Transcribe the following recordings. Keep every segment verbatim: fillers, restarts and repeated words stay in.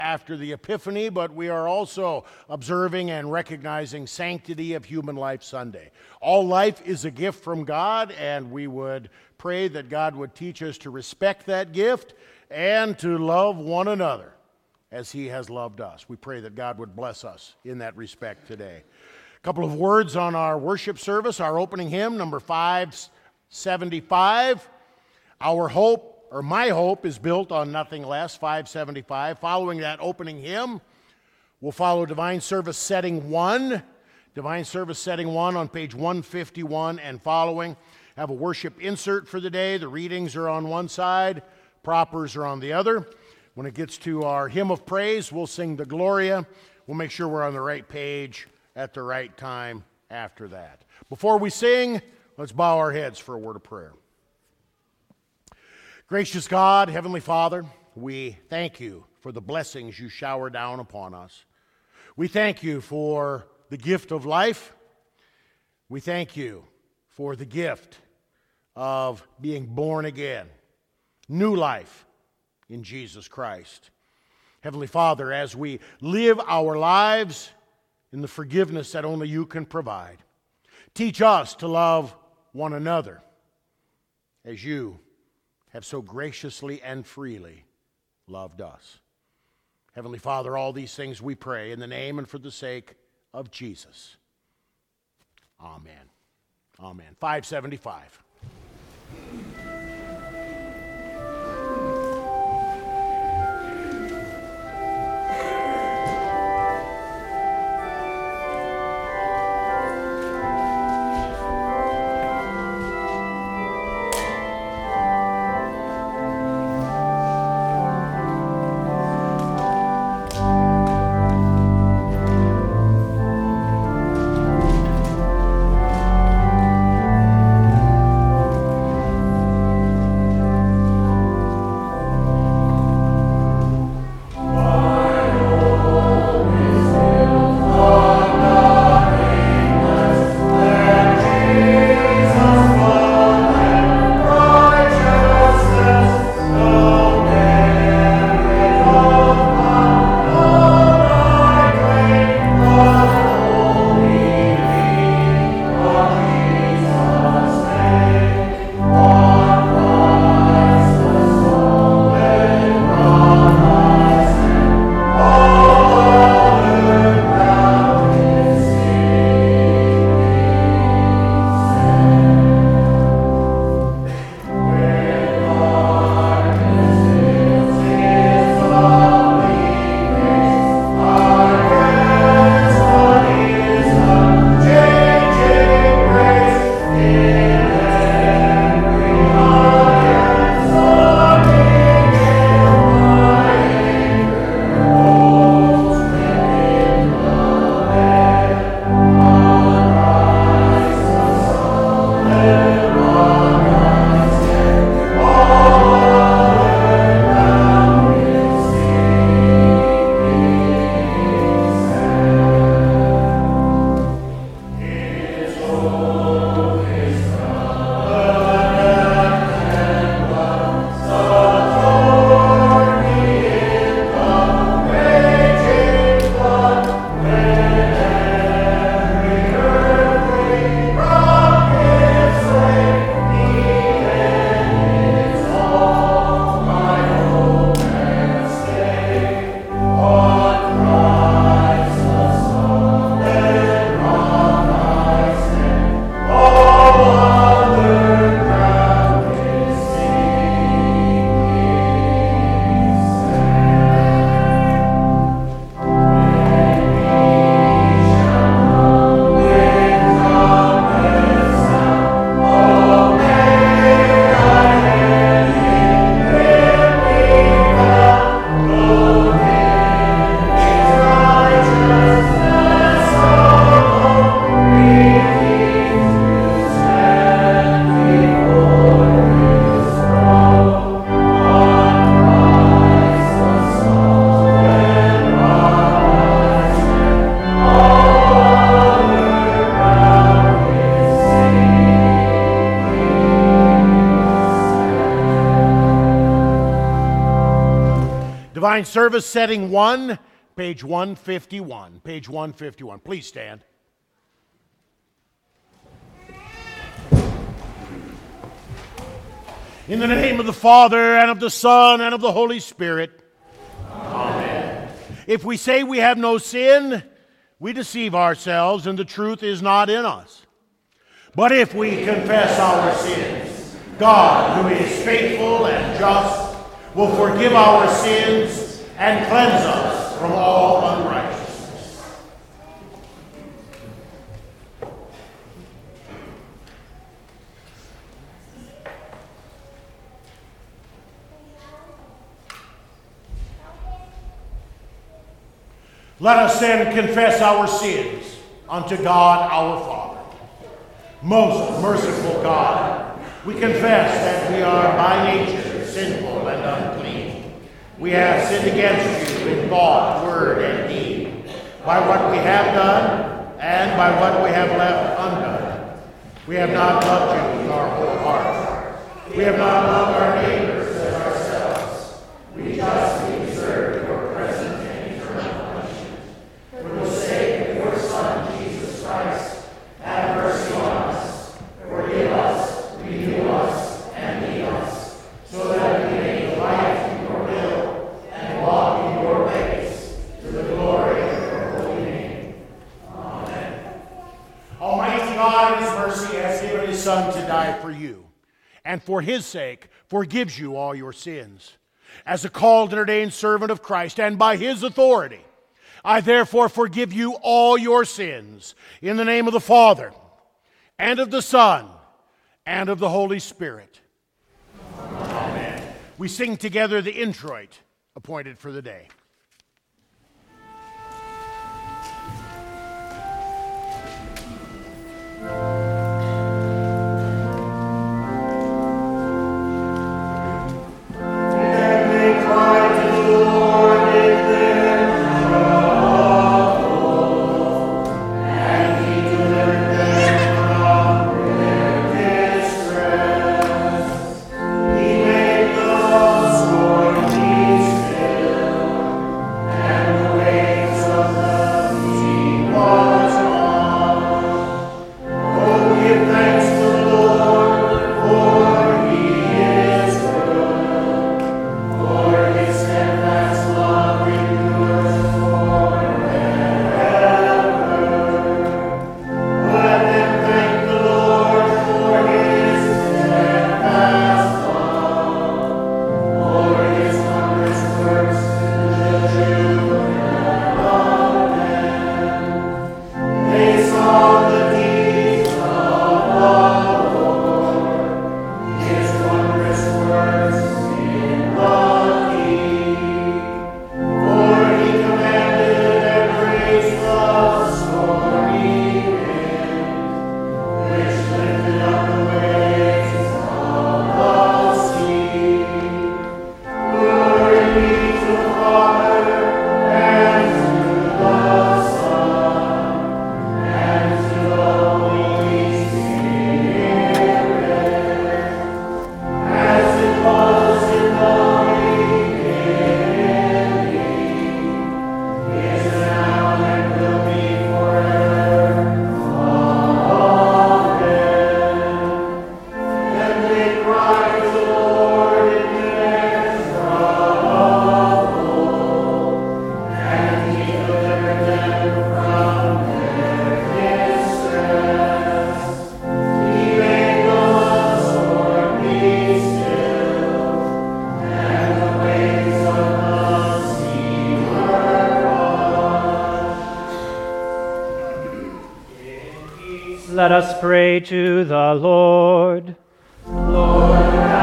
after the Epiphany, but we are also observing and recognizing Sanctity of Human Life Sunday. All life is a gift from God, and we would pray that God would teach us to respect that gift and to love one another as He has loved us. We pray that God would bless us in that respect today. A couple of words on our worship service. Our opening hymn, number five seventy-five. Our hope, or my hope, is built on nothing less, five seventy-five. Following that opening hymn, we'll follow Divine Service Setting one. Divine Service Setting one on page one fifty-one and following. Have a worship insert for the day. The readings are on one side, propers are on the other. When it gets to our hymn of praise, we'll sing the Gloria. We'll make sure we're on the right page at the right time after that. Before we sing, let's bow our heads for a word of prayer. Gracious God, Heavenly Father, we thank you for the blessings you shower down upon us. We thank you for the gift of life. We thank you for the gift of being born again, new life in Jesus Christ. Heavenly Father, as we live our lives in the forgiveness that only you can provide, teach us to love one another as you have so graciously and freely loved us. Heavenly Father, all these things we pray in the name and for the sake of Jesus. Amen. Amen. five seventy-five. find service setting one, page one fifty-one. Page one fifty-one. Please stand. In the name of the Father, and of the Son, and of the Holy Spirit. Amen. If we say we have no sin, we deceive ourselves, and the truth is not in us. But if we confess our sins, God, who is faithful and just, will forgive our sins and cleanse us from all unrighteousness. Let us then confess our sins unto God our Father. Most merciful God, we confess that we are by nature sinful and unclean. We have sinned against you in thought, word, and deed, by what we have done and by what we have left undone. We have not loved you with our whole heart. We have not loved our neighbors as ourselves. We justly deserve your present and eternal punishment. For the sake of your Son, Jesus Christ, have mercy on us. Forgive us, renew us, and lead us, so that we may delight in your will and walk in your ways, to the glory of your holy name. Amen. Almighty God, in his mercy, has given his Son to die for you, and for his sake forgives you all your sins. As a called and ordained servant of Christ, and by his authority, I therefore forgive you all your sins, in the name of the Father, and of the Son, and of the Holy Spirit. Amen. We sing together the introit appointed for the day. Let us pray to the Lord. Lord,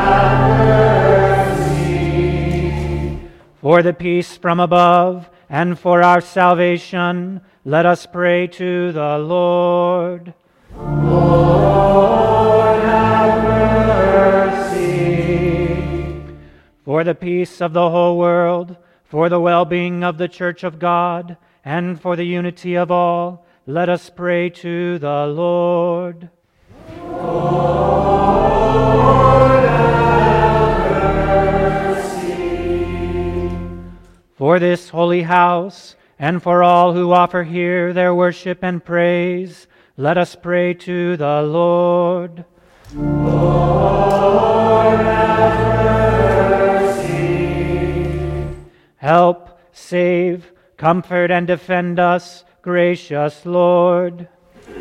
have mercy. For the peace from above and for our salvation, let us pray to the Lord. Lord, have mercy. For the peace of the whole world, for the well-being of the Church of God, and for the unity of all, let us pray to the Lord. Lord, have mercy. for this holy house, and for all who offer here their worship and praise, let us pray to the Lord. Lord, have mercy. Help, save, comfort, and defend us, gracious Lord.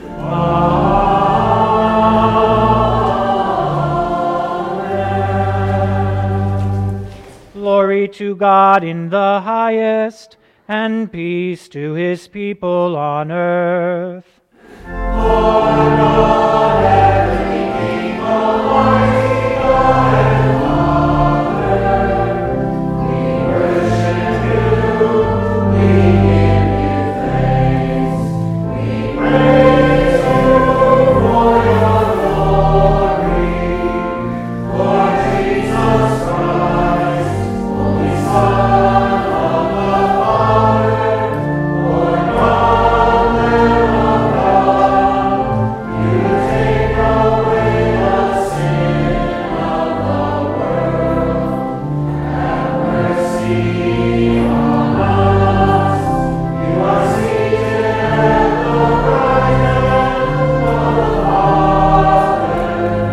Amen. Glory to God in the highest, and peace to his people on earth. Lord God, everything, Almighty God and Father, we worship you, we give you thanks, we praise you for your glory, for Jesus Christ, only Son of the Father, for God, Lamb of God, you take away the sin of the world. Have mercy on us. You are seated at the right hand of the Father.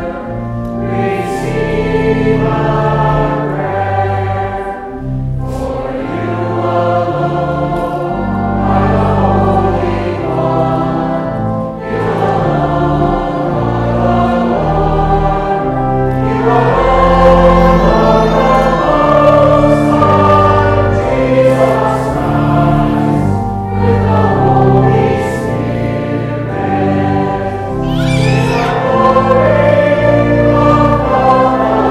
Receive our prayer, for you alone are the Holy One. You alone are the Lord. You alone are the Most High, Jesus Christ, with the Holy Spirit. In the glory of God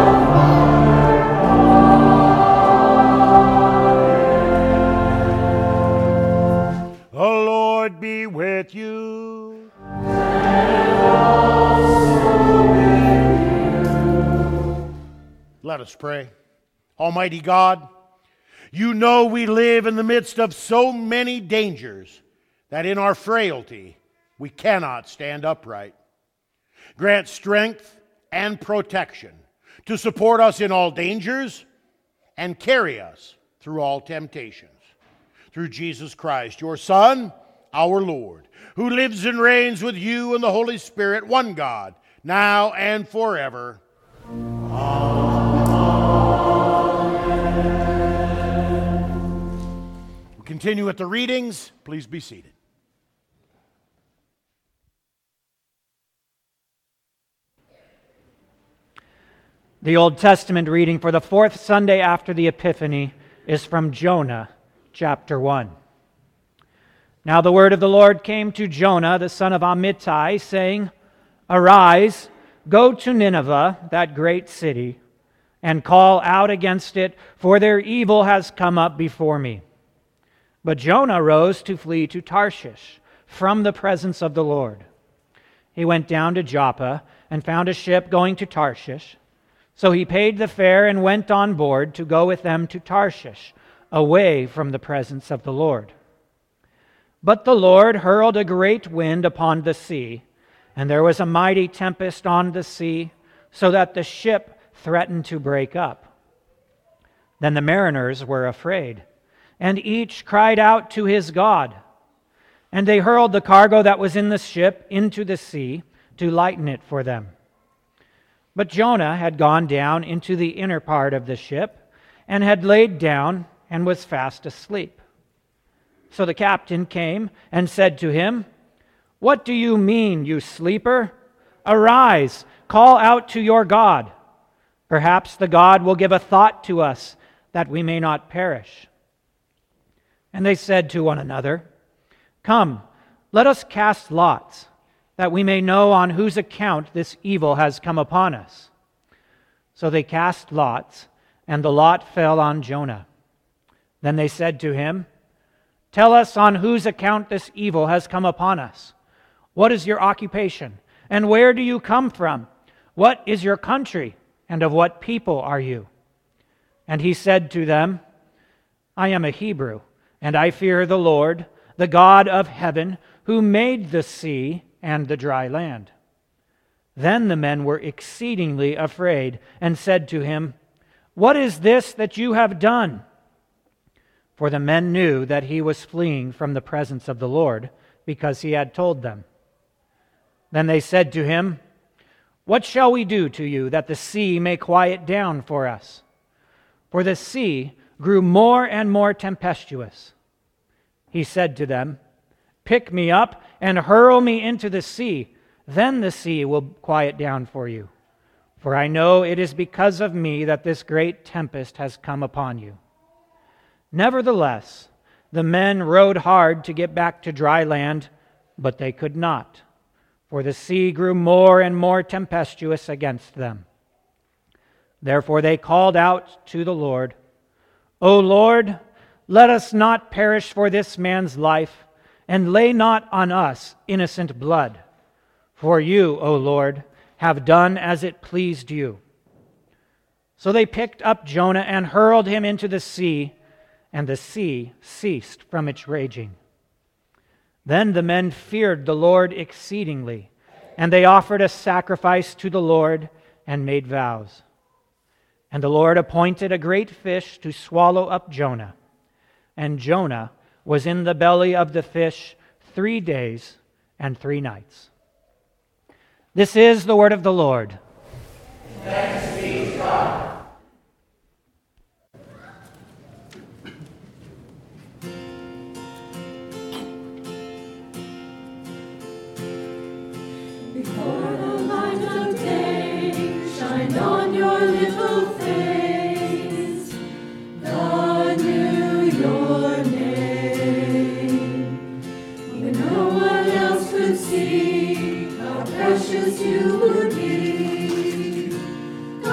The Lord be with you. Let us pray. Almighty God, you know we live in the midst of so many dangers that in our frailty we cannot stand upright. Grant strength and protection to support us in all dangers and carry us through all temptations. Through Jesus Christ, your Son, our Lord, who lives and reigns with you and the Holy Spirit, one God, now and forever. We continue with the readings. Please be seated. The Old Testament reading for the fourth Sunday after the Epiphany is from Jonah, chapter one. Now the word of the Lord came to Jonah, the son of Amittai, saying, Arise, go to Nineveh, that great city, and call out against it, for their evil has come up before me. But Jonah rose to flee to Tarshish from the presence of the Lord. He went down to Joppa and found a ship going to Tarshish. So he paid the fare and went on board to go with them to Tarshish, away from the presence of the Lord. But the Lord hurled a great wind upon the sea, and there was a mighty tempest on the sea, so that the ship threatened to break up. Then the mariners were afraid, and each cried out to his God. And they hurled the cargo that was in the ship into the sea to lighten it for them. But Jonah had gone down into the inner part of the ship, and had laid down and was fast asleep. So the captain came and said to him, What do you mean, you sleeper? Arise, call out to your God. Perhaps the God will give a thought to us, that we may not perish. And they said to one another, Come, let us cast lots, that we may know on whose account this evil has come upon us. So they cast lots, and the lot fell on Jonah. Then they said to him, Tell us on whose account this evil has come upon us. What is your occupation, and where do you come from? What is your country, and of what people are you? And he said to them, I am a Hebrew, and I fear the Lord, the God of heaven, who made the sea and the dry land. Then the men were exceedingly afraid, and said to him, What is this that you have done? for the men knew that he was fleeing from the presence of the Lord, because he had told them. Then they said to him, "What shall we do to you that the sea may quiet down for us?" For the sea grew more and more tempestuous. He said to them, "Pick me up and hurl me into the sea. Then the sea will quiet down for you. For I know it is because of me that this great tempest has come upon you." Nevertheless, the men rowed hard to get back to dry land, but they could not, for the sea grew more and more tempestuous against them. Therefore they called out to the Lord, "O Lord, let us not perish for this man's life, and lay not on us innocent blood. For you, O Lord, have done as it pleased you." So they picked up Jonah and hurled him into the sea, and the sea ceased from its raging. Then the men feared the Lord exceedingly, and they offered a sacrifice to the Lord and made vows. And the Lord appointed a great fish to swallow up Jonah. And Jonah was in the belly of the fish three days and three nights. This is the word of the Lord. Thanks be to God. Before the light of day shined on your little face, God knew your name. When no one else could see how precious you would be,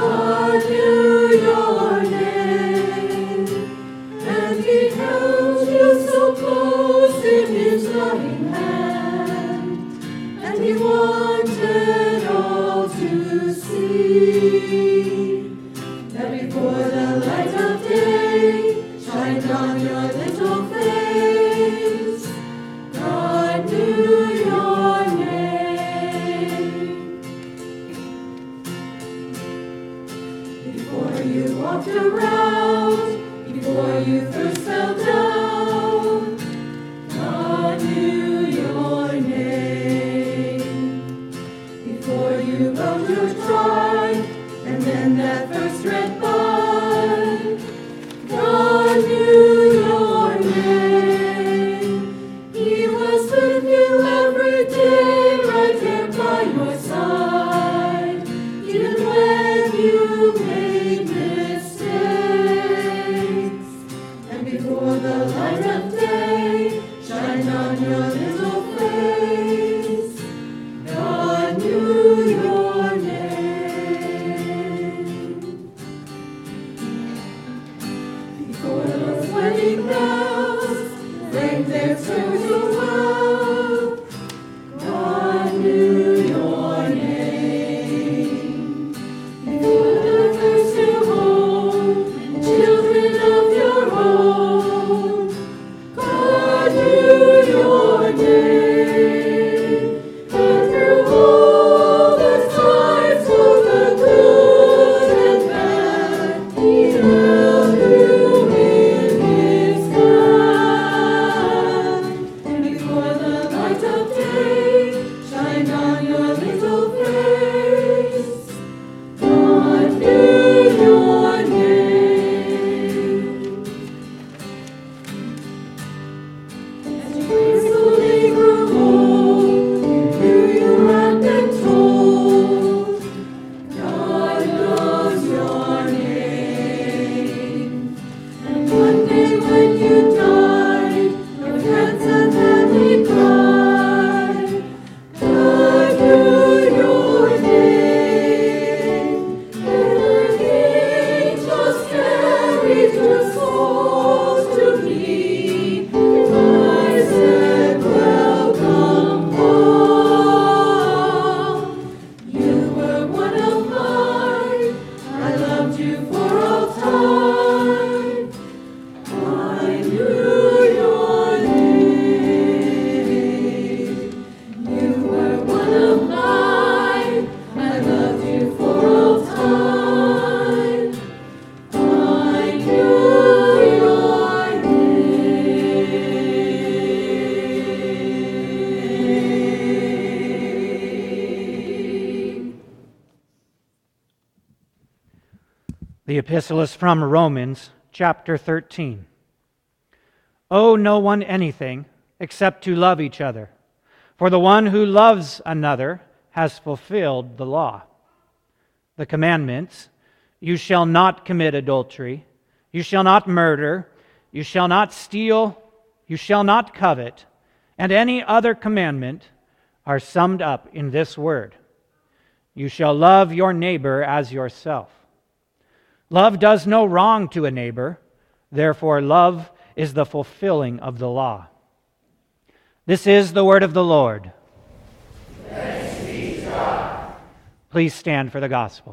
The epistle is from Romans chapter thirteen. Owe no one anything except to love each other, for the one who loves another has fulfilled the law. The commandments: you shall not commit adultery, you shall not murder, you shall not steal, you shall not covet, and any other commandment are summed up in this word: you shall love your neighbor as yourself. Love does no wrong to a neighbor, therefore love is the fulfilling of the law. This is the word of the Lord. Thanks be to God. Please stand for the gospel.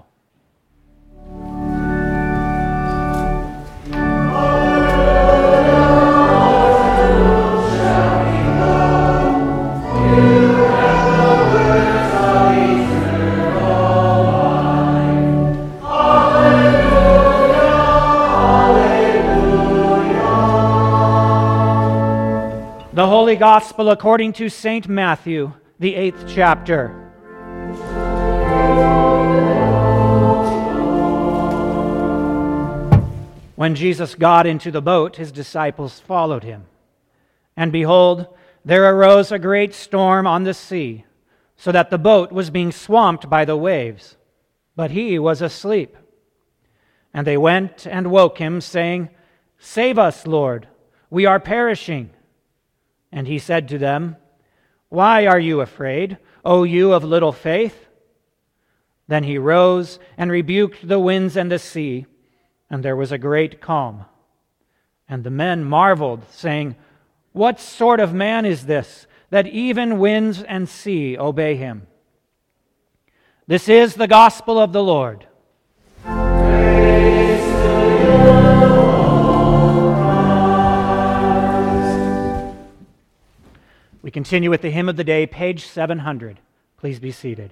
The Holy Gospel according to Saint Matthew, the eighth chapter. When Jesus got into the boat, his disciples followed him. And behold, there arose a great storm on the sea, so that the boat was being swamped by the waves. But he was asleep. And they went and woke him, saying, "Save us, Lord, we are perishing." And he said to them, "Why are you afraid, O you of little faith?" Then he rose and rebuked the winds and the sea, and there was a great calm. And the men marveled, saying, "What sort of man is this, that even winds and sea obey him?" This is the gospel of the Lord. Praise to you, O Christ. We continue with the hymn of the day, page seven hundred. Please be seated.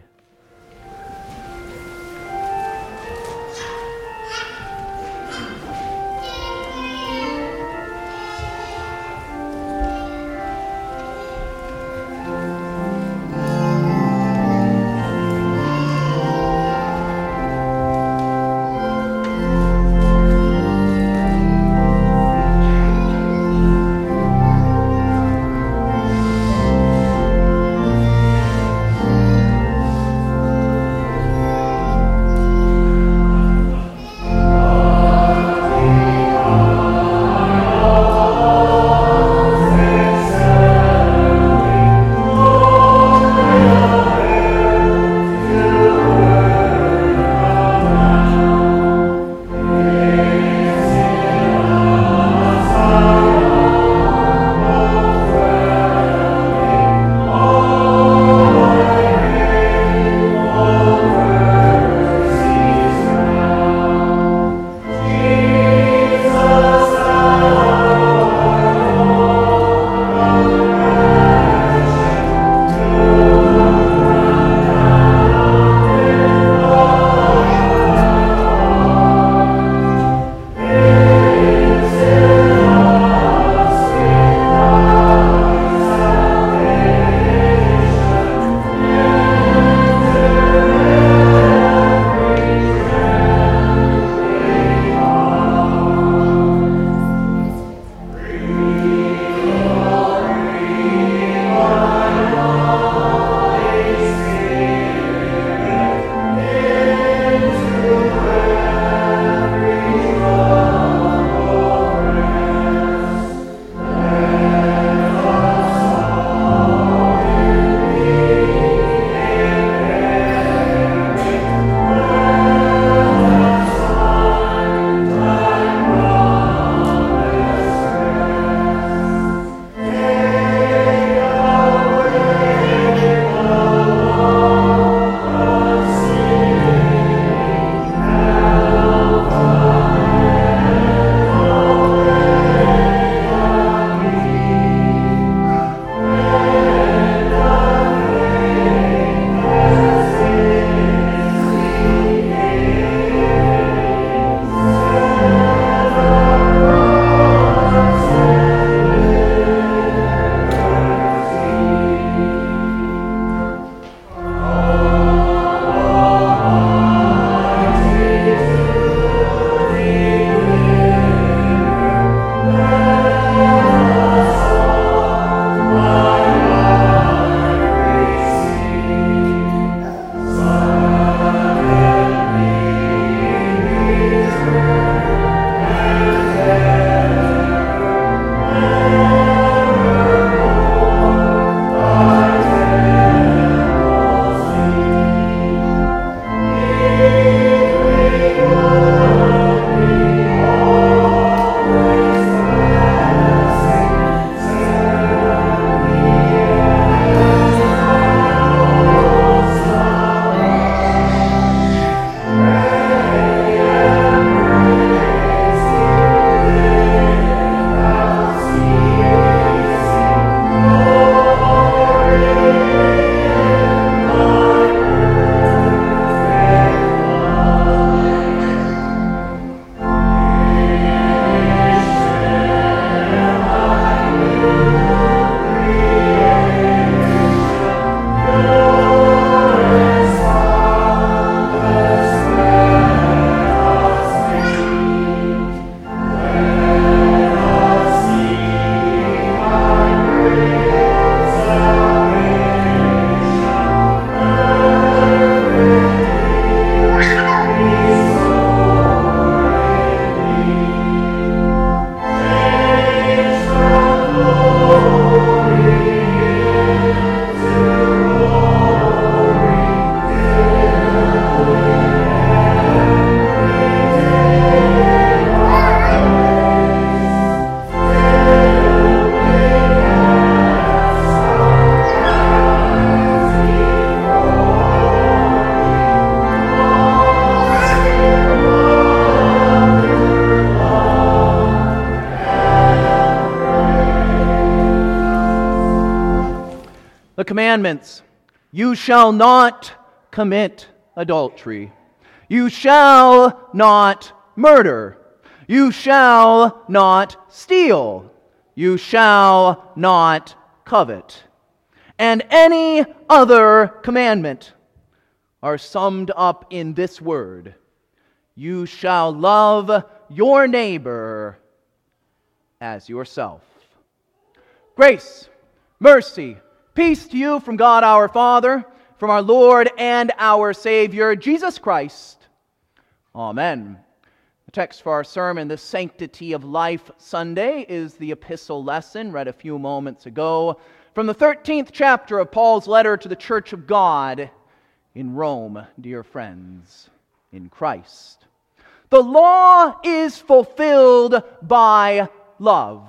The commandments: you shall not commit adultery. You shall not murder. You shall not steal. You shall not covet. And any other commandment are summed up in this word: you shall love your neighbor as yourself. Grace, mercy, peace to you from God our Father, from our Lord and our Savior, Jesus Christ. Amen. The text for our sermon, the Sanctity of Life Sunday, is the epistle lesson read a few moments ago from the thirteenth chapter of Paul's letter to the Church of God in Rome, dear friends, in Christ. The law is fulfilled by love.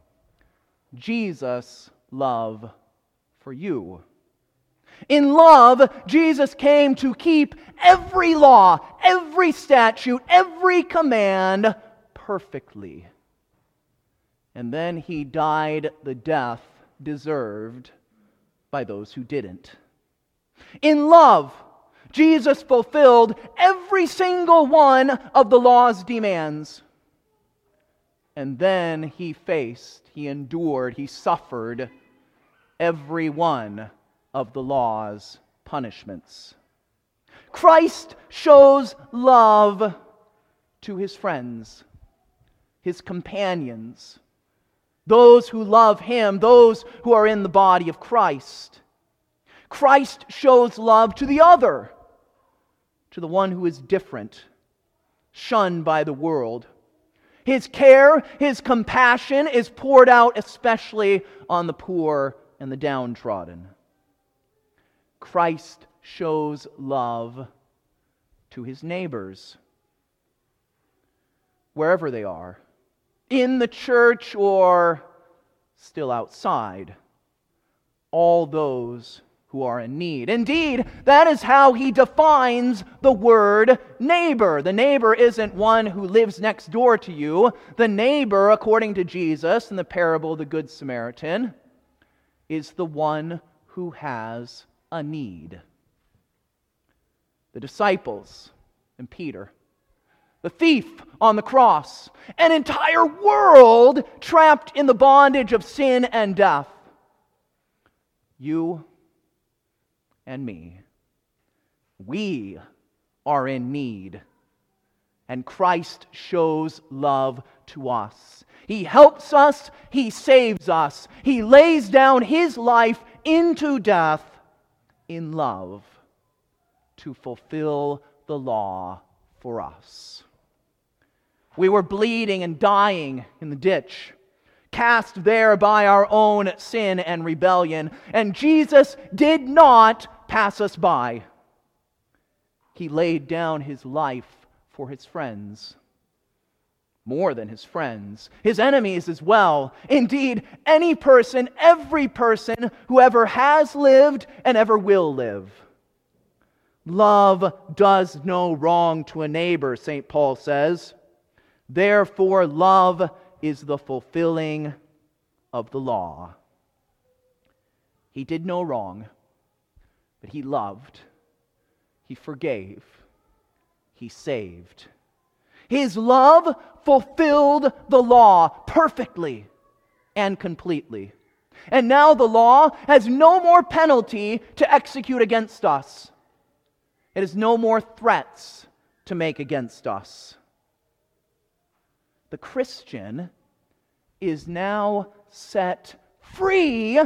Jesus' love for you. In love, Jesus came to keep every law, every statute, every command perfectly. And then He died the death deserved by those who didn't. In love, Jesus fulfilled every single one of the law's demands. And then He faced, He endured, He suffered every one of the law's punishments. Christ shows love to His friends, His companions, those who love Him, those who are in the body of Christ. Christ shows love to the other, to the one who is different, shunned by the world. His care, His compassion is poured out especially on the poor and the downtrodden. Christ shows love to His neighbors, wherever they are, in the church or still outside, all those who are in need. Indeed, that is how He defines the word neighbor. The neighbor isn't one who lives next door to you. The neighbor, according to Jesus in the parable of the Good Samaritan, is the one who has a need. The disciples and Peter, the thief on the cross, an entire world trapped in the bondage of sin and death. You and me. We are in need, and Christ shows love to us. He helps us, He saves us, He lays down His life into death in love to fulfill the law for us. We were bleeding and dying in the ditch, cast there by our own sin and rebellion, and Jesus did not pass us by. He laid down His life for His friends. More than His friends, His enemies as well. Indeed, any person, every person who ever has lived and ever will live. Love does no wrong to a neighbor, Saint Paul says. Therefore, love is the fulfilling of the law. He did no wrong, but He loved, He forgave, He saved. His love fulfilled the law perfectly and completely. And now the law has no more penalty to execute against us. It has no more threats to make against us. The Christian is now set free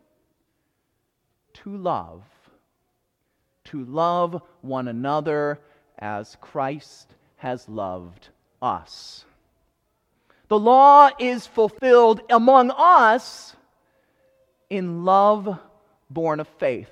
to love. To love one another as Christ has loved us. The law is fulfilled among us in love born of faith.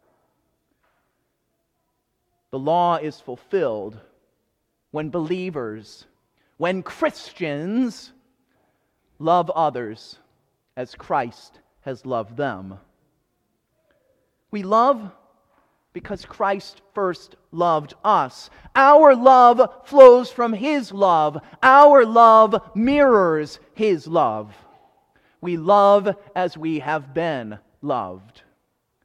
The law is fulfilled when believers, when Christians love others as Christ has loved them. We love because Christ first loved us. Our love flows from His love. Our love mirrors His love. We love as we have been loved.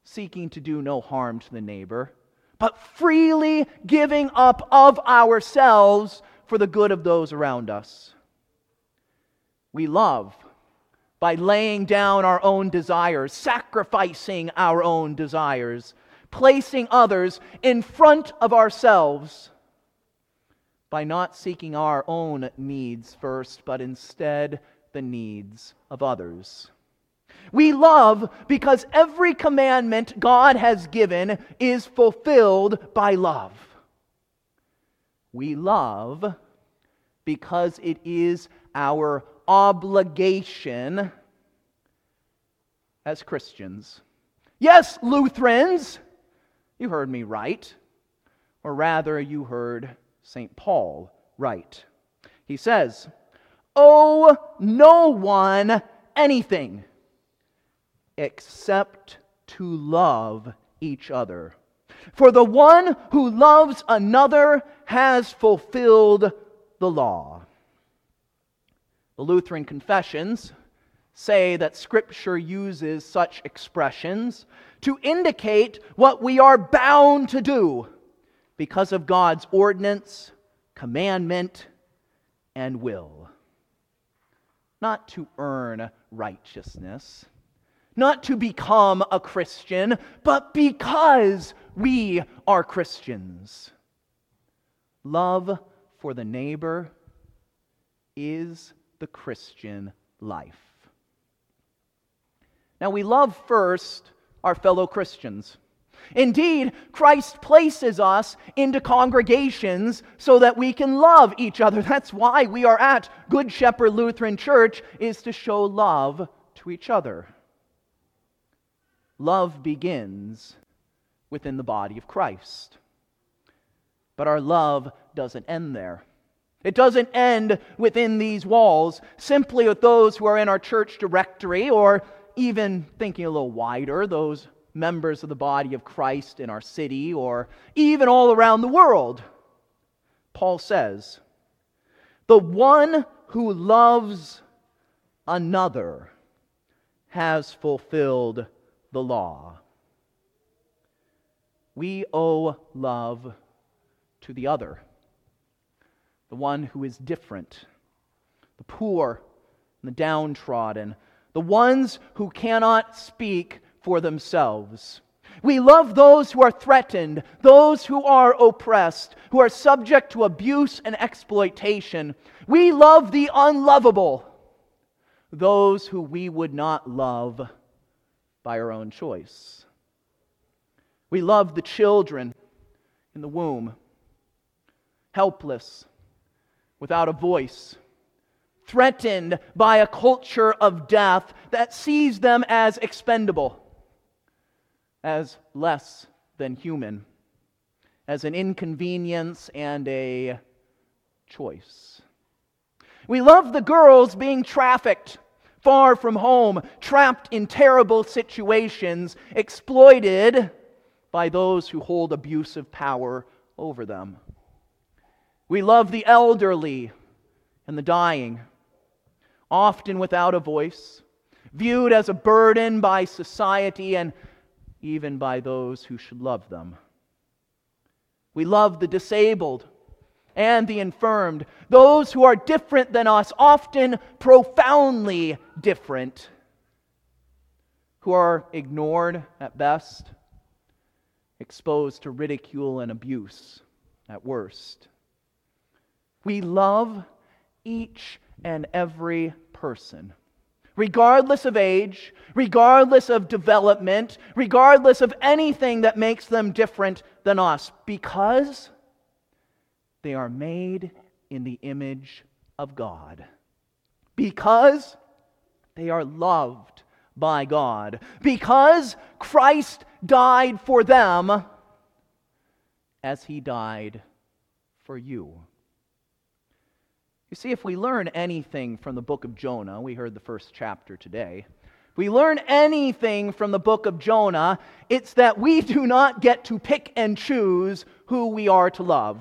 seeking to do no harm to the neighbor, but freely giving up of ourselves for the good of those around us. We love by laying down our own desires, sacrificing our own desires, placing others in front of ourselves, by not seeking our own needs first, but instead the needs of others. We love because every commandment God has given is fulfilled by love. We love because it is our obligation as Christians. Yes, Lutherans, you heard me right. Or rather, you heard Saint Paul right. He says, "Owe no one anything except to love each other. For the one who loves another has fulfilled the law." The Lutheran confessions say that Scripture uses such expressions to indicate what we are bound to do because of God's ordinance, commandment, and will. Not to earn righteousness, not to become a Christian, but because we are Christians. Love for the neighbor is the Christian life. Now, we love first our fellow Christians. Indeed, Christ places us into congregations so that we can love each other. That's why we are at Good Shepherd Lutheran Church, is to show love to each other. Love begins within the body of Christ. But our love doesn't end there. It doesn't end within these walls, simply with those who are in our church directory, or even thinking a little wider, those members of the body of Christ in our city, or even all around the world. Paul says, "The one who loves another has fulfilled the law." We owe love to the other, the one who is different, the poor and the downtrodden, the ones who cannot speak for themselves. We love those who are threatened, those who are oppressed, who are subject to abuse and exploitation. We love the unlovable, those who we would not love by our own choice. We love the children in the womb, helpless, without a voice, threatened by a culture of death that sees them as expendable, as less than human, as an inconvenience and a choice. We love the girls being trafficked, far from home, trapped in terrible situations, exploited by those who hold abusive power over them. We love the elderly and the dying, often without a voice, viewed as a burden by society and even by those who should love them. We love the disabled and the infirmed, those who are different than us, often profoundly different, who are ignored at best, exposed to ridicule and abuse at worst. We love each and every person, regardless of age, regardless of development, regardless of anything that makes them different than us, because they are made in the image of God. Because they are loved by God. Because Christ died for them as He died for you. You see, if we learn anything from the book of Jonah, we heard the first chapter today, if we learn anything from the book of Jonah, it's that we do not get to pick and choose who we are to love.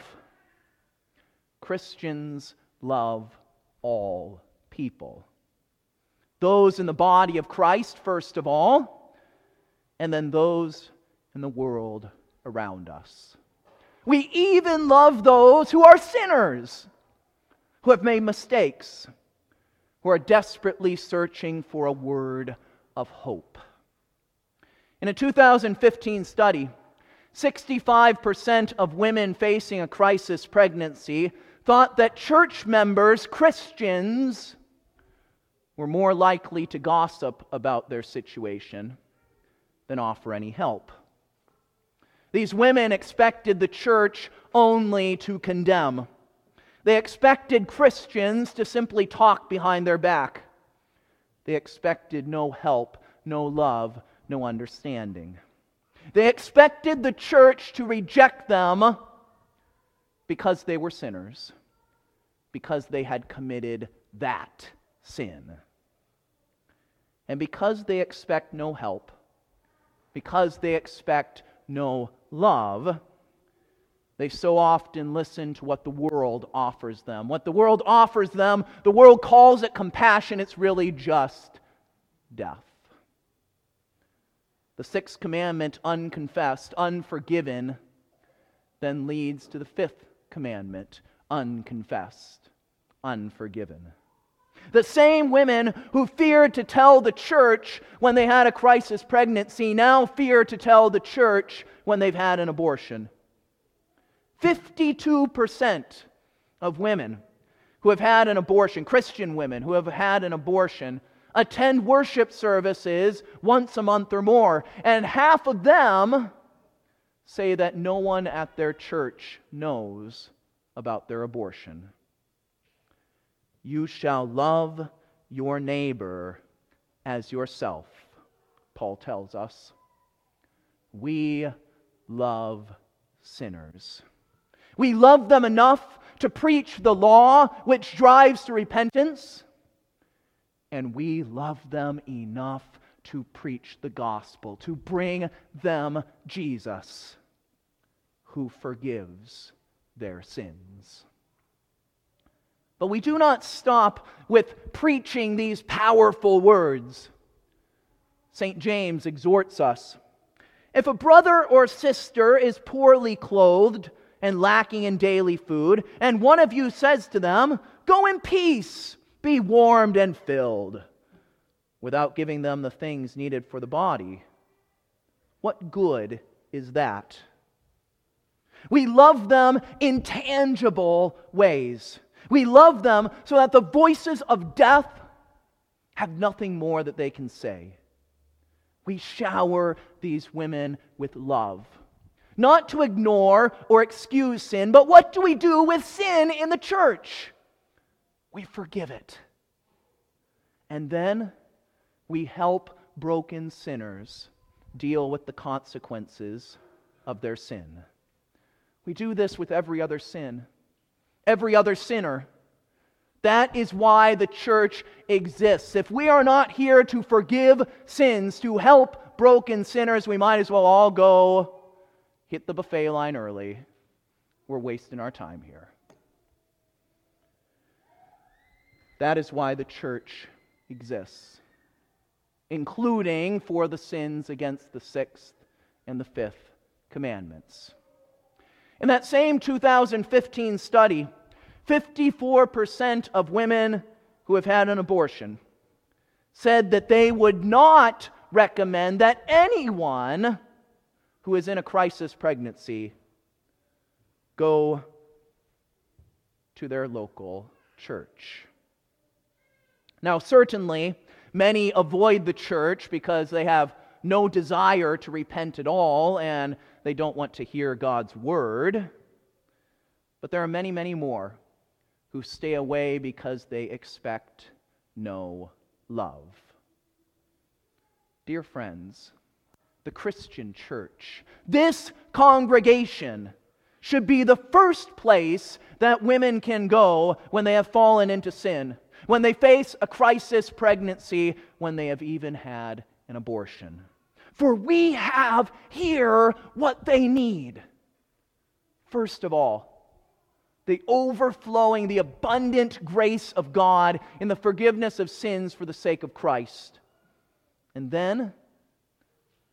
Christians love all people. Those in the body of Christ, first of all, and then those in the world around us. We even love those who are sinners, who have made mistakes, who are desperately searching for a word of hope. In a two thousand fifteen study, sixty-five percent of women facing a crisis pregnancy thought that church members, Christians, were more likely to gossip about their situation than offer any help. These women expected the church only to condemn. They expected Christians to simply talk behind their back. They expected no help, no love, no understanding. They expected the church to reject them because they were sinners, because they had committed that sin. And because they expect no help, because they expect no love, they so often listen to what the world offers them. What the world offers them, the world calls it compassion, it's really just death. The sixth commandment, unconfessed, unforgiven, then leads to the fifth commandment, unconfessed, unforgiven. The same women who feared to tell the church when they had a crisis pregnancy now fear to tell the church when they've had an abortion. fifty-two percent of women who have had an abortion, Christian women who have had an abortion, attend worship services once a month or more, and half of them say that no one at their church knows about their abortion. You shall love your neighbor as yourself, Paul tells us. We love sinners. We love them enough to preach the law which drives to repentance, and we love them enough to preach the gospel, to bring them Jesus, who forgives their sins. But we do not stop with preaching these powerful words. Saint James exhorts us, if a brother or sister is poorly clothed and lacking in daily food, and one of you says to them, go in peace, be warmed and filled, without giving them the things needed for the body, what good is that? We love them in tangible ways. We love them so that the voices of death have nothing more that they can say. We shower these women with love. Not to ignore or excuse sin, but what do we do with sin in the church? We forgive it. And then we help broken sinners deal with the consequences of their sin. We do this with every other sin, every other sinner. That is why the church exists. If we are not here to forgive sins, to help broken sinners, we might as well all go hit the buffet line early. We're wasting our time here. That is why the church exists, including for the sins against the sixth and the fifth commandments. In that same two thousand fifteen study, fifty-four percent of women who have had an abortion said that they would not recommend that anyone who is in a crisis pregnancy go to their local church. Now, certainly, many avoid the church because they have no desire to repent at all and they don't want to hear God's word. But there are many, many more who stay away because they expect no love. Dear friends, the Christian church, this congregation, should be the first place that women can go when they have fallen into sin, when they face a crisis pregnancy, when they have even had an abortion. For we have here what they need. First of all, the overflowing, the abundant grace of God in the forgiveness of sins for the sake of Christ. And then,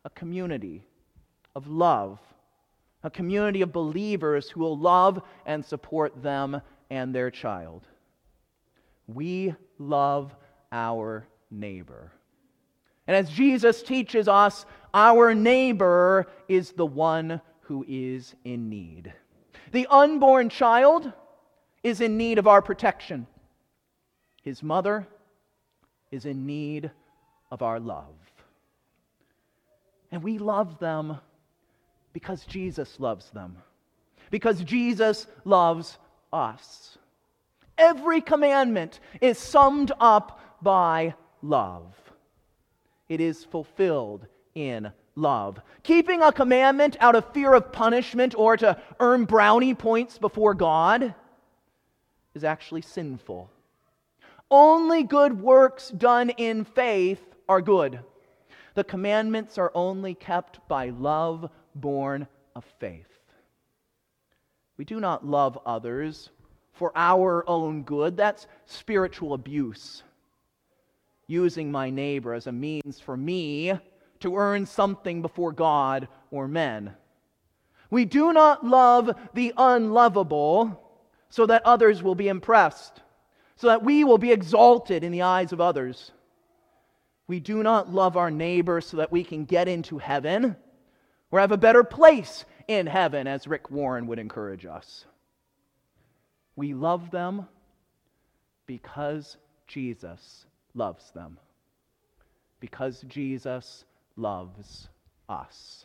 a community of love, a community of believers who will love and support them and their child. We love our neighbor. And as Jesus teaches us, our neighbor is the one who is in need. The unborn child is in need of our protection. His mother is in need of our love. And we love them because Jesus loves them. Because Jesus loves us. Every commandment is summed up by love. It is fulfilled in love. Keeping a commandment out of fear of punishment or to earn brownie points before God is actually sinful. Only good works done in faith are good. The commandments are only kept by love born of faith. We do not love others for our own good. That's spiritual abuse. Using my neighbor as a means for me to earn something before God or men. We do not love the unlovable so that others will be impressed, so that we will be exalted in the eyes of others. We do not love our neighbor so that we can get into heaven or have a better place in heaven, as Rick Warren would encourage us. We love them because Jesus loves them. Because Jesus loves us.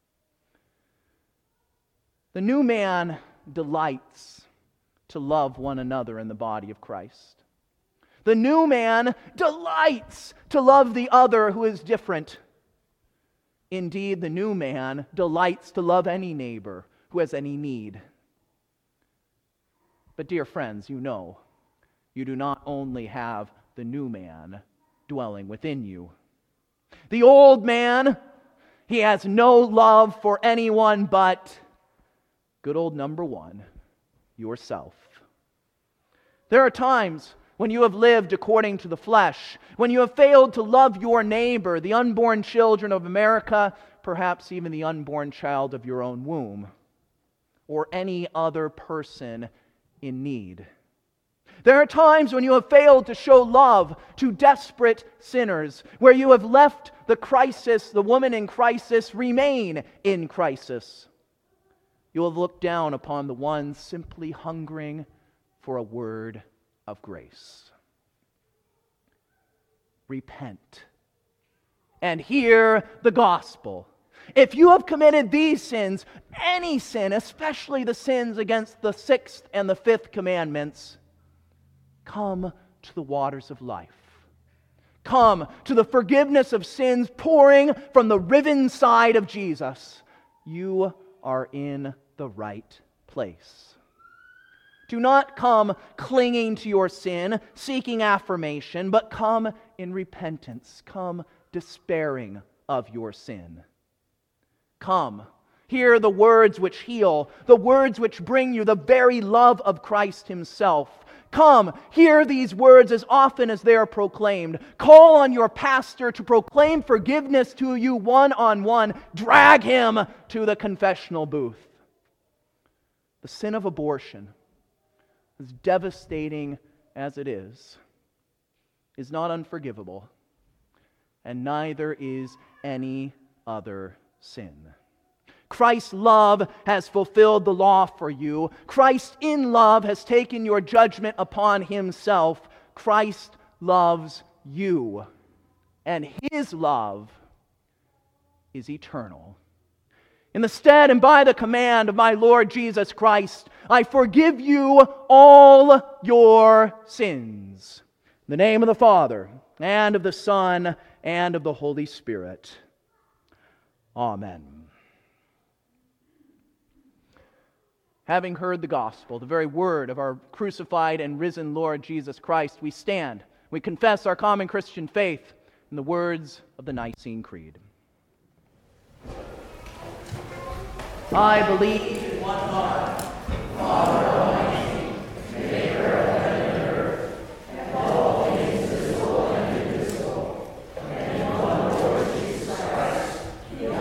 The new man delights to love one another in the body of Christ. The new man delights to love the other who is different. Indeed, the new man delights to love any neighbor who has any need. But dear friends, you know, you do not only have the new man dwelling within you. The old man, he has no love for anyone but good old number one, yourself. There are times when you have lived according to the flesh, when you have failed to love your neighbor, the unborn children of America, perhaps even the unborn child of your own womb, or any other person in need. There are times when you have failed to show love to desperate sinners, where you have left the crisis, the woman in crisis, remain in crisis. You have looked down upon the ones simply hungering for a word of grace. Repent and hear the gospel. If you have committed these sins, any sin, especially the sins against the sixth and the fifth commandments, come to the waters of life. Come to the forgiveness of sins pouring from the riven side of Jesus. You are in the right place. Do not come clinging to your sin, seeking affirmation, but come in repentance. Come despairing of your sin. Come, hear the words which heal, the words which bring you the very love of Christ Himself. Come, hear these words as often as they are proclaimed. Call on your pastor to proclaim forgiveness to you one-on-one. Drag him to the confessional booth. The sin of abortion, as devastating as it is, is not unforgivable, and neither is any other sin. Christ's love has fulfilled the law for you. Christ in love has taken your judgment upon Himself. Christ loves you, and His love is eternal. In the stead and by the command of my Lord Jesus Christ, I forgive you all your sins. In the name of the Father, and of the Son, and of the Holy Spirit. Amen. Having heard the gospel, the very word of our crucified and risen Lord Jesus Christ, we stand. We confess our common Christian faith in the words of the Nicene Creed. I believe in one God, Father Almighty, Maker of heaven and earth, and all things visible and invisible, and in one Lord Jesus Christ, who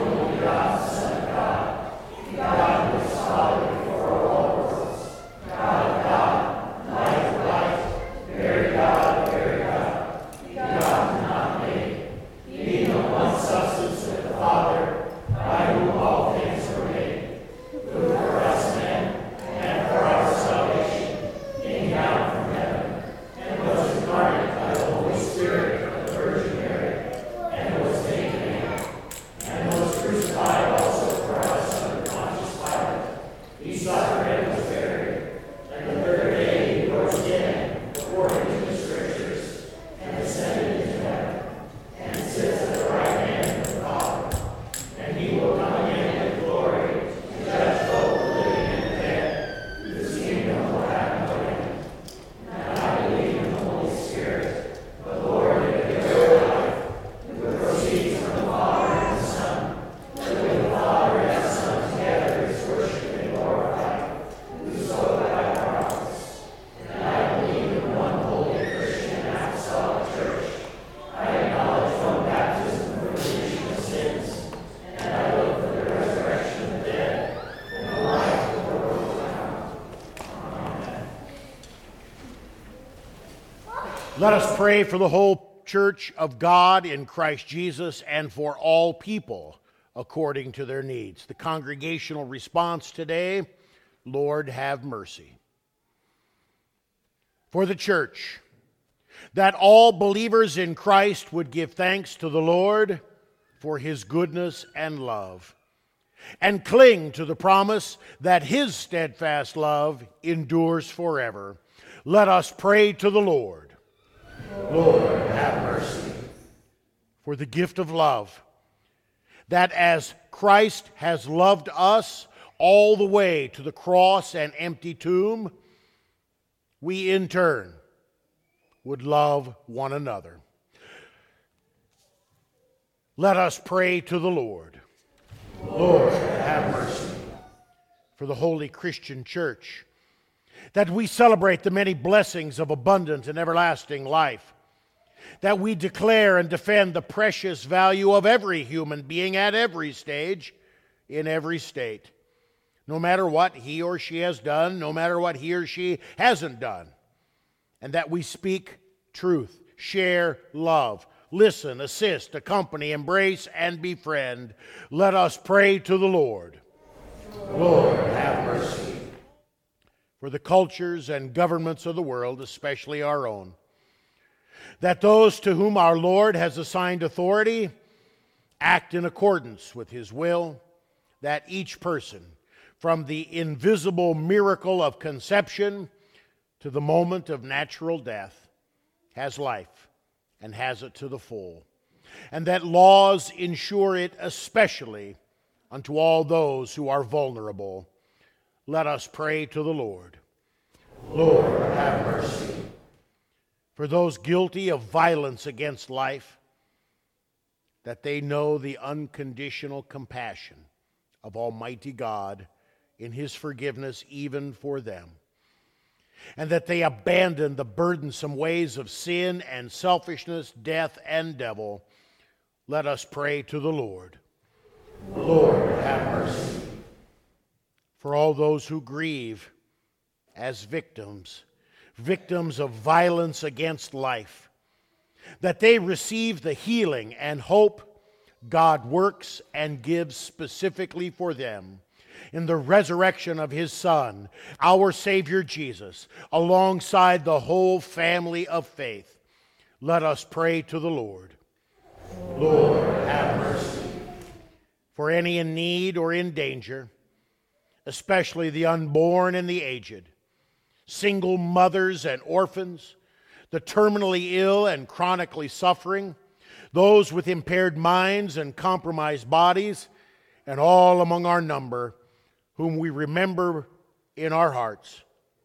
Let us pray for the whole church of God in Christ Jesus and for all people according to their needs. The congregational response today, Lord, have mercy. For the church, that all believers in Christ would give thanks to the Lord for his goodness and love, and cling to the promise that his steadfast love endures forever. Let us pray to the Lord. Lord, have mercy. For the gift of love, that as Christ has loved us all the way to the cross and empty tomb, we in turn would love one another. Let us pray to the Lord. Lord, have mercy. For the holy Christian church, that we celebrate the many blessings of abundant and everlasting life, that we declare and defend the precious value of every human being at every stage, in every state, no matter what he or she has done, no matter what he or she hasn't done, and that we speak truth, share love, listen, assist, accompany, embrace, and befriend. Let us pray to the Lord. Lord, have mercy. For the cultures and governments of the world, especially our own, that those to whom our Lord has assigned authority act in accordance with his will, that each person, from the invisible miracle of conception to the moment of natural death, has life and has it to the full, and that laws ensure it especially unto all those who are vulnerable. Let us pray to the Lord. Lord, have mercy. For those guilty of violence against life, that they know the unconditional compassion of Almighty God in his forgiveness even for them, and that they abandon the burdensome ways of sin and selfishness, death and devil. Let us pray to the Lord. Lord, have mercy. For all those who grieve as victims, victims of violence against life, that they receive the healing and hope God works and gives specifically for them in the resurrection of his Son, our Savior Jesus, alongside the whole family of faith. Let us pray to the Lord. Lord, have mercy. For any in need or in danger, especially the unborn and the aged, single mothers and orphans, the terminally ill and chronically suffering, those with impaired minds and compromised bodies, and all among our number whom we remember in our hearts,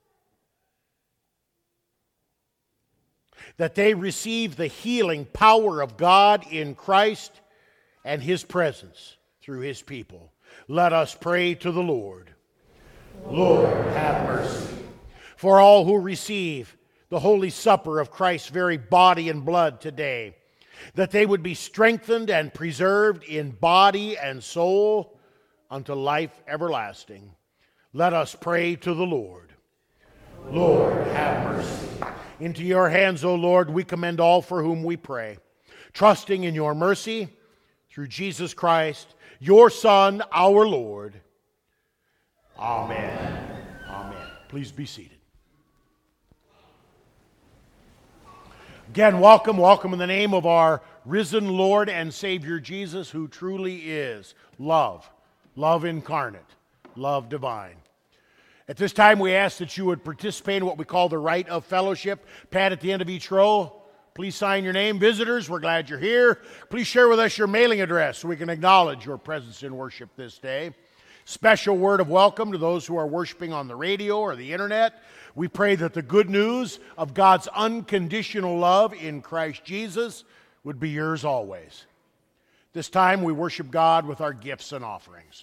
that they receive the healing power of God in Christ and his presence through his people. Let us pray to the Lord. Lord, have mercy. For all who receive the Holy Supper of Christ's very body and blood today, that they would be strengthened and preserved in body and soul unto life everlasting. Let us pray to the Lord. Lord, have mercy. Into your hands, O Lord, we commend all for whom we pray, trusting in your mercy through Jesus Christ, your Son, our Lord. Amen. Amen. Please be seated. Again, welcome, welcome in the name of our risen Lord and Savior Jesus, who truly is love, love incarnate, love divine. At this time, we ask that you would participate in what we call the rite of fellowship. Pad at the end of each row. Please sign your name. Visitors, we're glad you're here. Please share with us your mailing address so we can acknowledge your presence in worship this day. Special word of welcome to those who are worshiping on the radio or the internet. We pray that the good news of God's unconditional love in Christ Jesus would be yours always. This time we worship God with our gifts and offerings.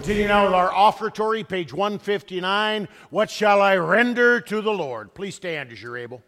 Continue now with our offertory, page one fifty-nine. What shall I render to the Lord? Please stand as you're able.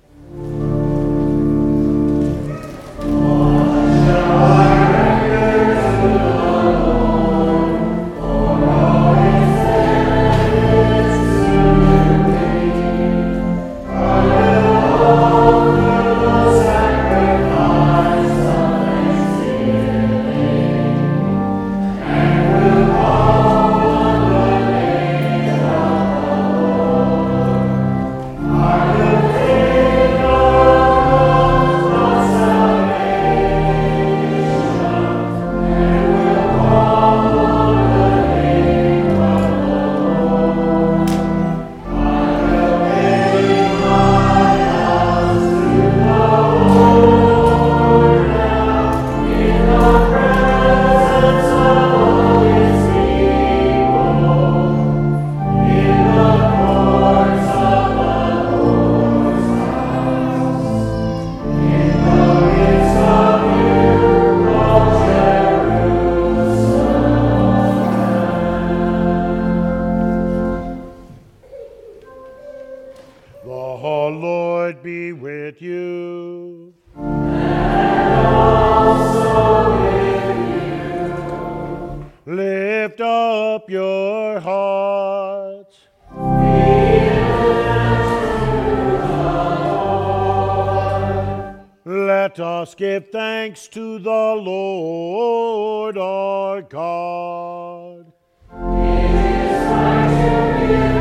Let us give thanks to the Lord our God. It is right to give Him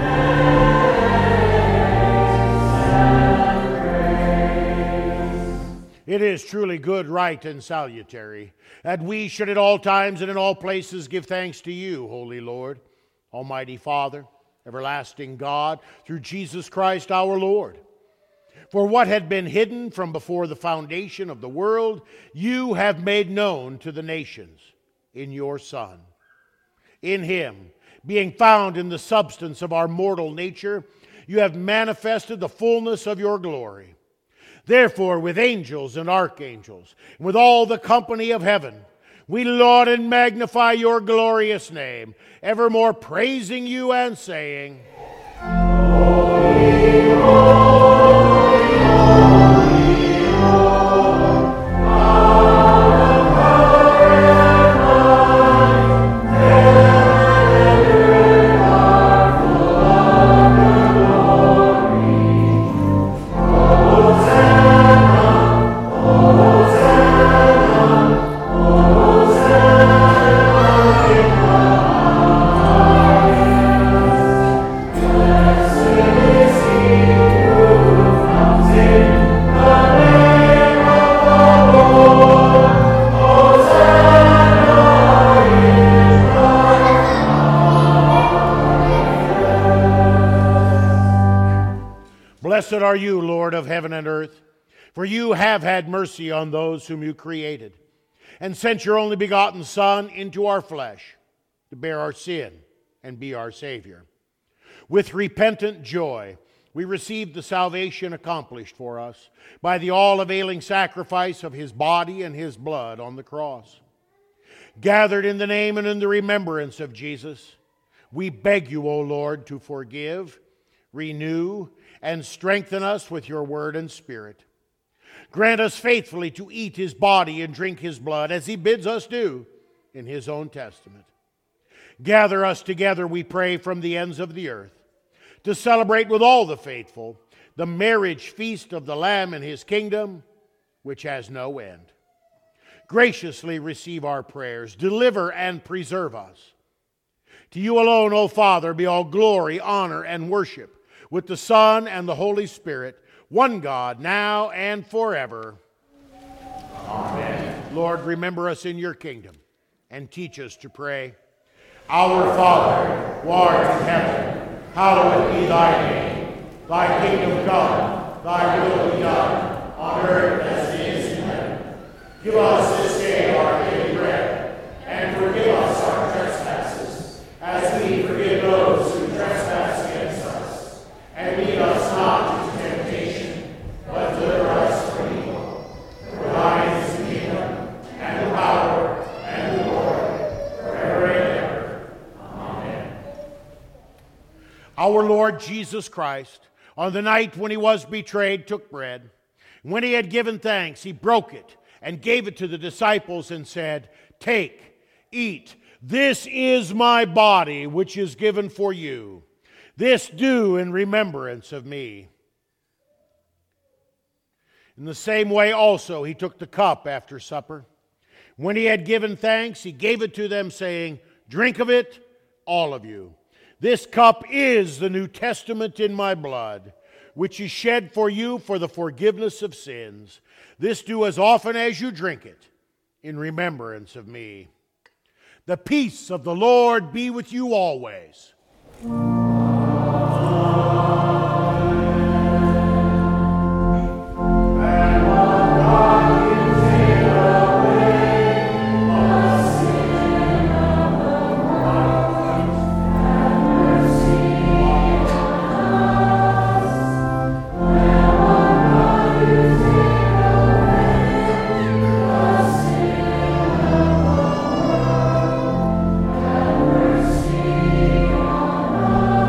thanks and praise. It is truly good, right, and salutary that we should at all times and in all places give thanks to you, Holy Lord, Almighty Father, everlasting God, through Jesus Christ our Lord. For what had been hidden from before the foundation of the world, you have made known to the nations in your Son. In him, being found in the substance of our mortal nature, you have manifested the fullness of your glory. Therefore, with angels and archangels, and with all the company of heaven, we laud and magnify your glorious name, evermore praising you and saying, Holy, holy. Blessed are you, Lord of heaven and earth, for you have had mercy on those whom you created, and sent your only begotten Son into our flesh to bear our sin and be our Savior. With repentant joy, we received the salvation accomplished for us by the all-availing sacrifice of his body and his blood on the cross. Gathered in the name and in the remembrance of Jesus, we beg you, O Lord, to forgive, renew, and strengthen us with your word and spirit. Grant us faithfully to eat his body and drink his blood, as he bids us do in his own testament. Gather us together, we pray, from the ends of the earth, to celebrate with all the faithful the marriage feast of the Lamb in his kingdom, which has no end. Graciously receive our prayers, deliver and preserve us. To you alone, O Father, be all glory, honor, and worship, with the Son and the Holy Spirit, one God, now and forever. Amen. Lord, remember us in your kingdom, and teach us to pray. Our Father, who art in heaven, hallowed be thy name. Thy kingdom come, thy will be done, on earth as it is in heaven. Give us this day our daily bread, and forgive us our trespasses, as we forgive those who trespass against us. And lead us not into temptation, but deliver us from evil. For thine is the kingdom, and the power, and the glory, forever and ever. our Lord Jesus Christ, on the night when he was betrayed, took bread. When he had given thanks, he broke it and gave it to the disciples and said, "Take, eat. This is my body, which is given for you. This do in remembrance of me." In the same way also he took the cup after supper. When he had given thanks, he gave it to them, saying, "Drink of it, all of you. This cup is the New Testament in my blood, which is shed for you for the forgiveness of sins. This do as often as you drink it, in remembrance of me." The peace of the Lord be with you always. Mercy on us.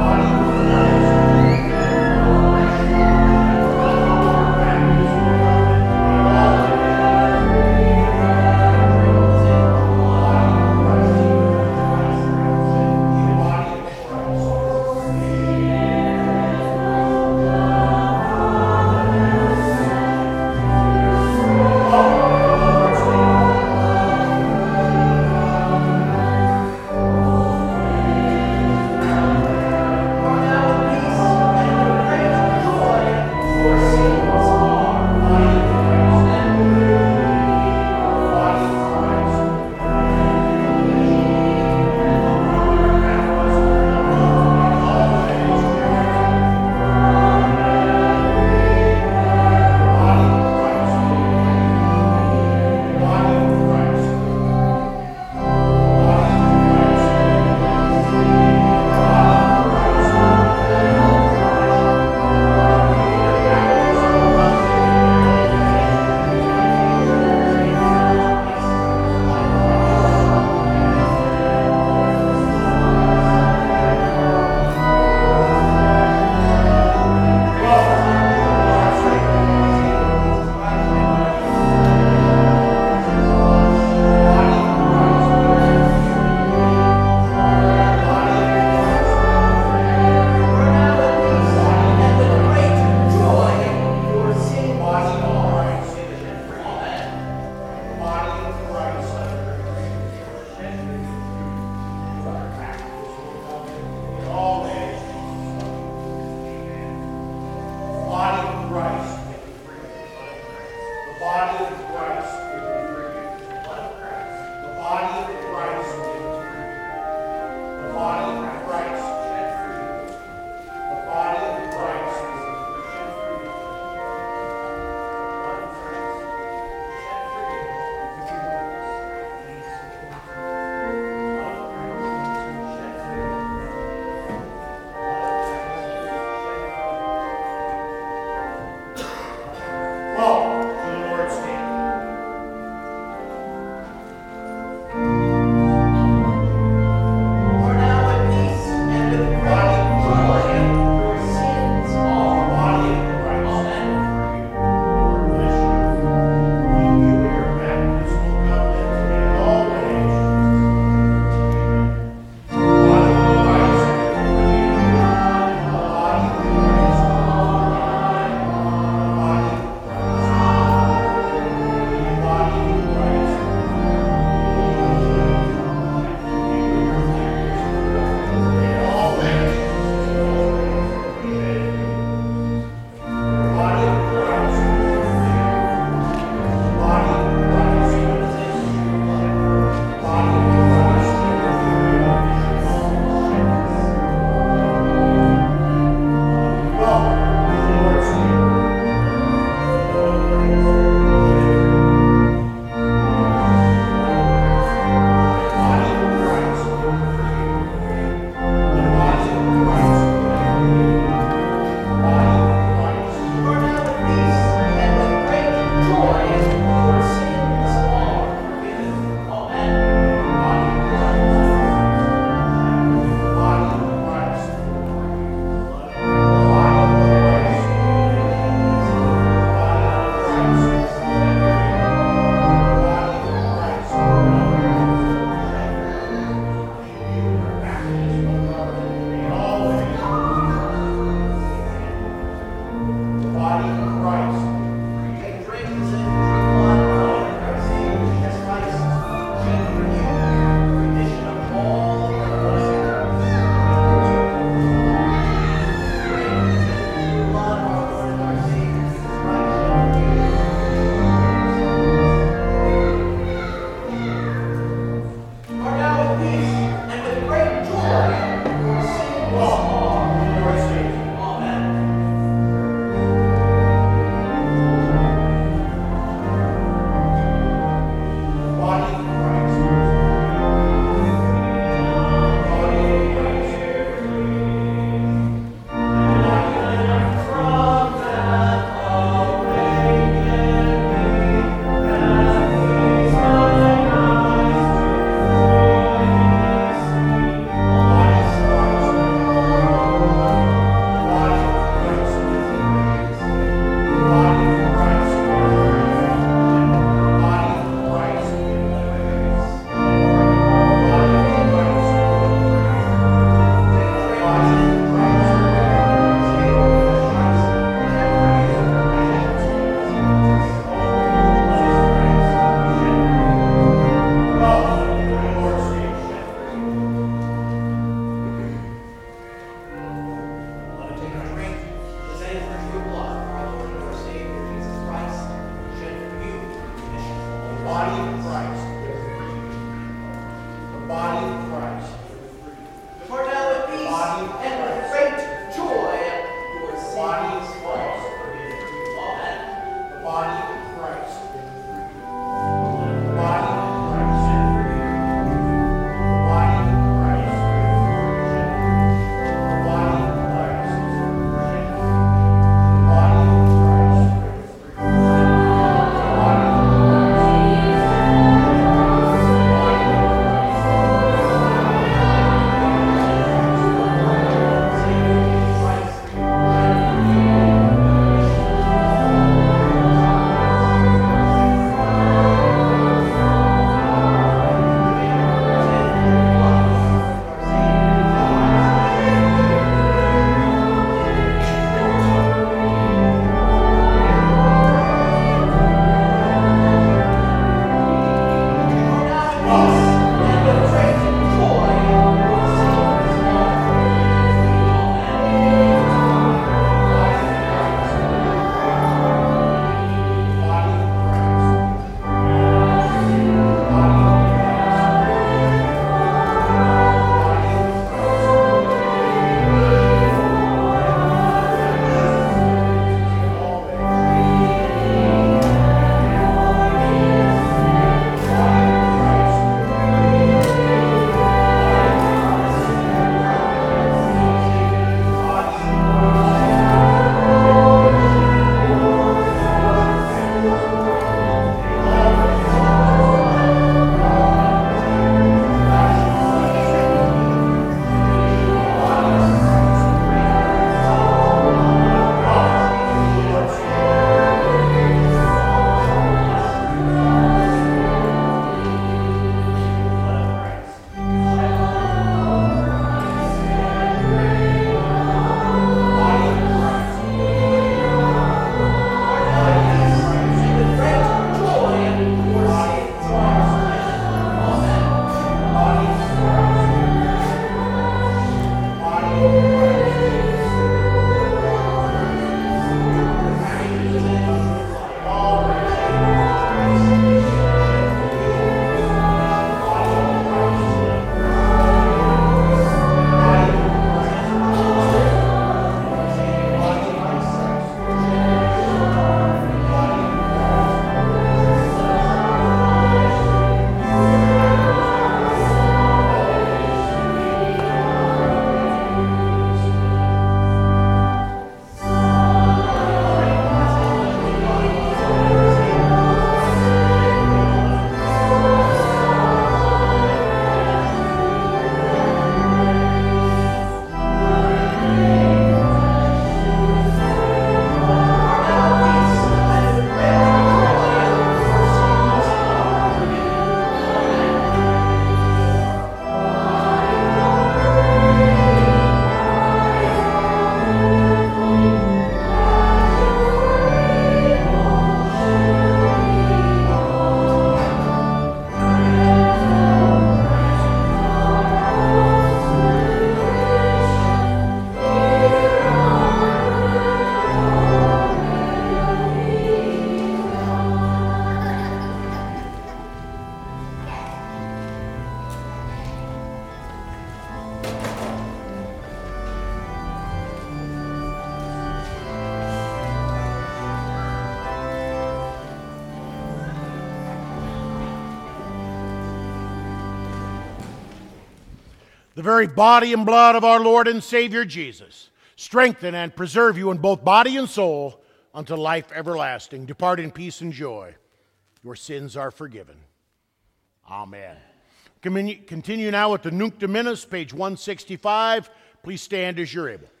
the very body and blood of our Lord and Savior Jesus strengthen and preserve you in both body and soul unto life everlasting. Depart in peace and joy. Your sins are forgiven. Amen. Continue now with the Nunc Dimittis, page one sixty-five. Please stand as you're able.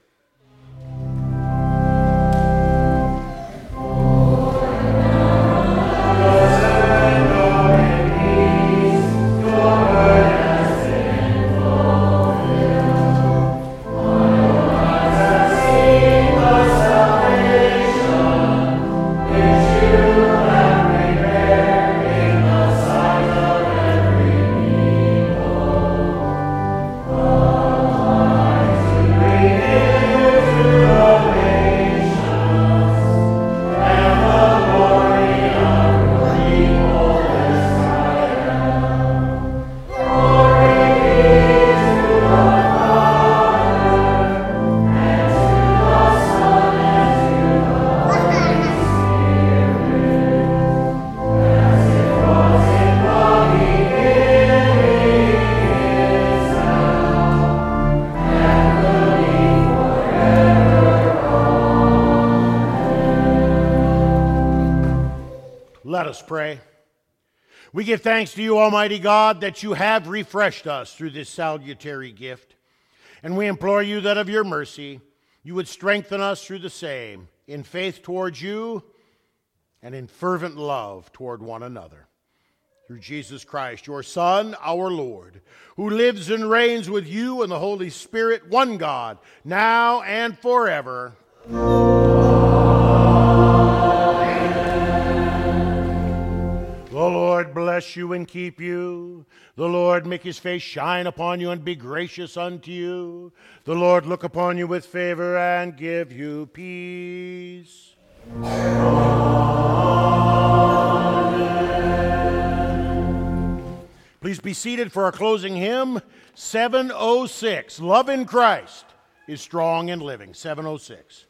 Let us pray. We give thanks to you, Almighty God, that you have refreshed us through this salutary gift. And we implore you that of your mercy, you would strengthen us through the same, in faith towards you and in fervent love toward one another. Through Jesus Christ, your Son, our Lord, who lives and reigns with you and the Holy Spirit, one God, now and forever. The Lord bless you and keep you. The Lord make his face shine upon you and be gracious unto you. The Lord look upon you with favor and give you peace. Amen. Please be seated for our closing hymn, seven oh six. Love in Christ is strong and living. seven oh six.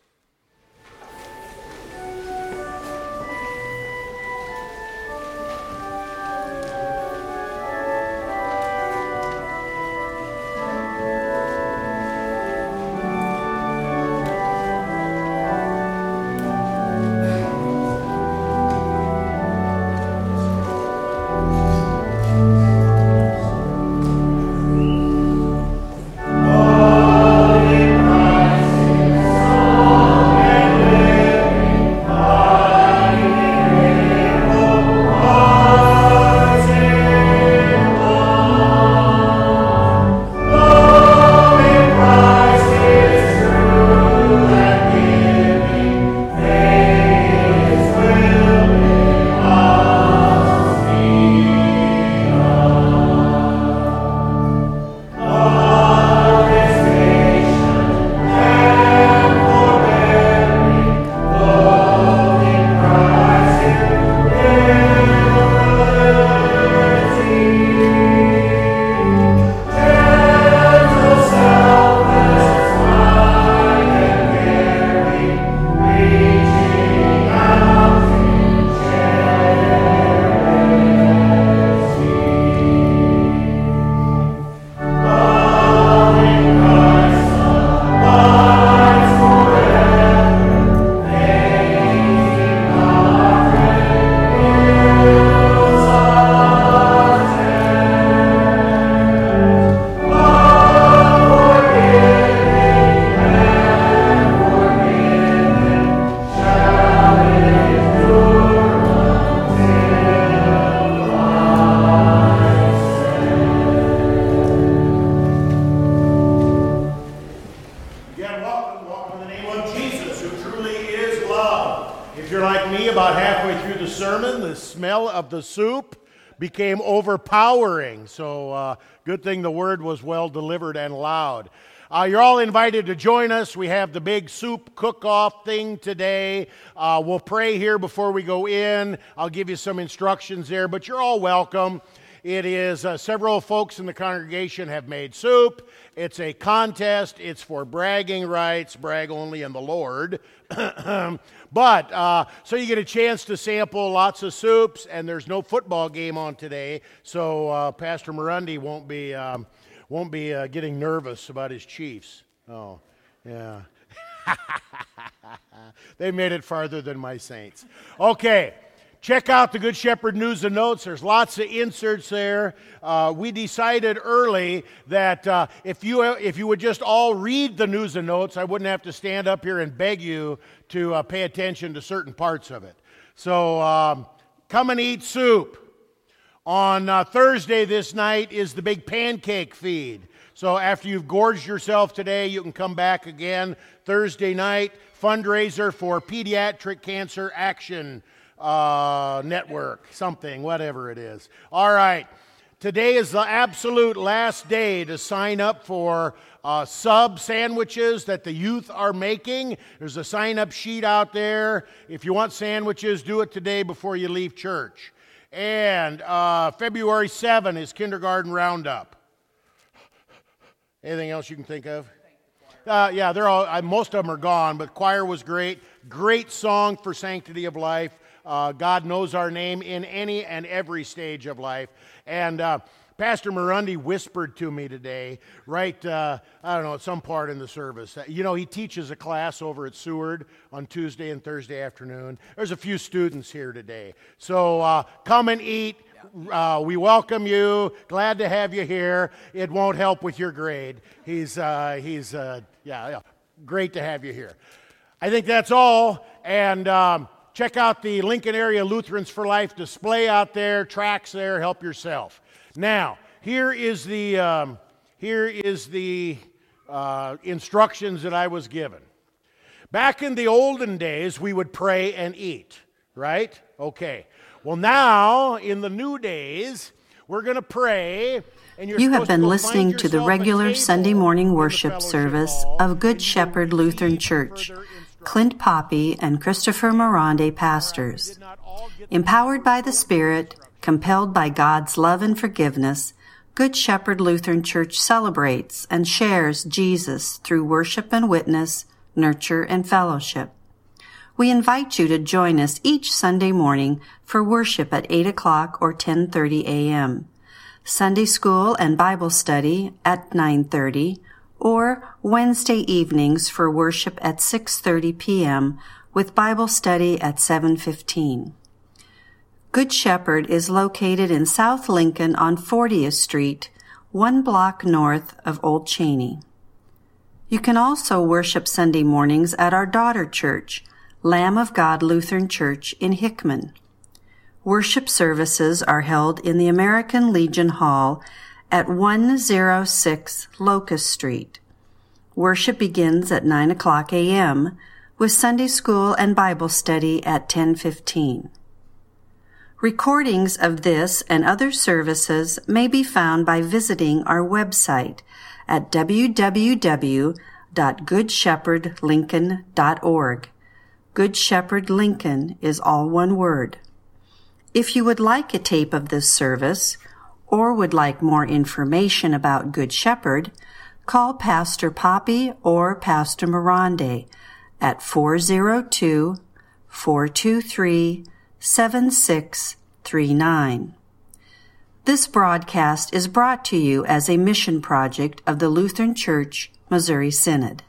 Of the soup became overpowering. So uh, good thing the word was well delivered and loud. Uh, you're all invited to join us. We have the big soup cook-off thing today. Uh, we'll pray here before we go in. I'll give you some instructions there, but you're all welcome. It is uh, several folks in the congregation have made soup. It's a contest. It's for bragging rights. Brag only in the Lord. But, uh, so you get a chance to sample lots of soups, and there's no football game on today, so uh, Pastor Morundi won't be, um, won't be uh, getting nervous about his Chiefs. Oh, yeah. They made it farther than my Saints. Okay. Check out the Good Shepherd News and Notes. There's lots of inserts there. Uh, we decided early that uh, if you if you would just all read the news and notes, I wouldn't have to stand up here and beg you to uh, pay attention to certain parts of it. So um, come and eat soup. On uh, Thursday this night is the big pancake feed. So after you've gorged yourself today, you can come back again Thursday night. Fundraiser for Pediatric Cancer Action Uh, network, something, whatever it is. All right. Today is the absolute last day to sign up for uh, sub sandwiches that the youth are making. There's a sign-up sheet out there. If you want sandwiches, do it today before you leave church. And uh, February seventh is Kindergarten Roundup. Anything else you can think of? Uh, yeah, they're all. Uh, most of them are gone, but choir was great. Great song for Sanctity of Life. Uh, God knows our name in any and every stage of life. And uh, Pastor Murundi whispered to me today, right, uh, I don't know, at some part in the service. You know, he teaches a class over at Seward on Tuesday and Thursday afternoon. There's a few students here today. So uh, come and eat. Uh, we welcome you. Glad to have you here. It won't help with your grade. He's, uh, he's uh, yeah, yeah, great to have you here. I think that's all. And um, check out the Lincoln Area Lutherans for Life display out there, tracks there, help yourself. Now, here is the, um, here is the uh, instructions that I was given. Back in the olden days, we would pray and eat, right? Okay. Well, now, in the new days, we're going to pray. And you're you have been to listening to the regular Sunday morning worship service of Good Shepherd Lutheran Church. Clint Poppy and Christopher Morande, pastors. Empowered by the Spirit, compelled by God's love and forgiveness, Good Shepherd Lutheran Church celebrates and shares Jesus through worship and witness, nurture and fellowship. We invite you to join us each Sunday morning for worship at eight o'clock or ten thirty a.m., Sunday school and Bible study at nine thirty, or Wednesday evenings for worship at six thirty p.m. with Bible study at seven fifteen. Good Shepherd is located in South Lincoln on fortieth Street, one block north of Old Cheney. You can also worship Sunday mornings at our daughter church, Lamb of God Lutheran Church in Hickman. Worship services are held in the American Legion Hall at one oh six Locust Street. Worship begins at nine o'clock a.m. with Sunday school and Bible study at ten fifteen. Recordings of this and other services may be found by visiting our website at w w w dot good shepherd lincoln dot org. Good Shepherd Lincoln is all one word. If you would like a tape of this service or would like more information about Good Shepherd, call Pastor Poppy or Pastor Morande at four oh two, four two three, seven six three nine. This broadcast is brought to you as a mission project of the Lutheran Church Missouri Synod.